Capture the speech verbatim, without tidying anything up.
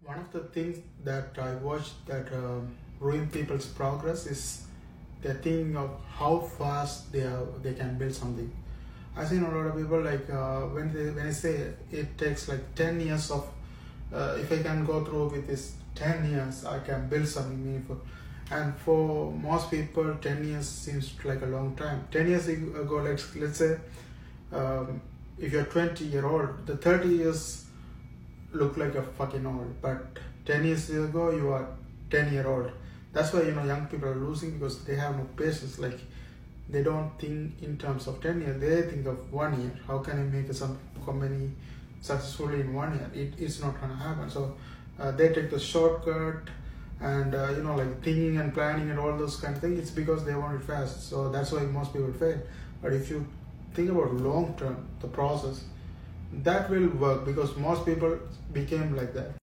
One of the things that I watched that um, ruin people's progress is they're thinking of how fast they are, they can build something. I've seen a lot of people like uh, when they when I say it takes like ten years of uh, if I can go through with this ten years, I can build something meaningful. And for most people, ten years seems like a long time. ten years ago, like let's say, um, if you're twenty year old, the thirty years look like a fucking old, but ten years ago you are ten year old. That's why, you know, young people are losing, because they have no patience. Like, they don't think in terms of ten years, they think of one year. How can I make some company successfully in one year? It, it's not gonna happen. So uh, they take the shortcut, and uh, you know, like thinking and planning and all those kind of things. It's because they want it fast. So that's why most people fail. But if you think about long term, the process, that will work, because most people became like that.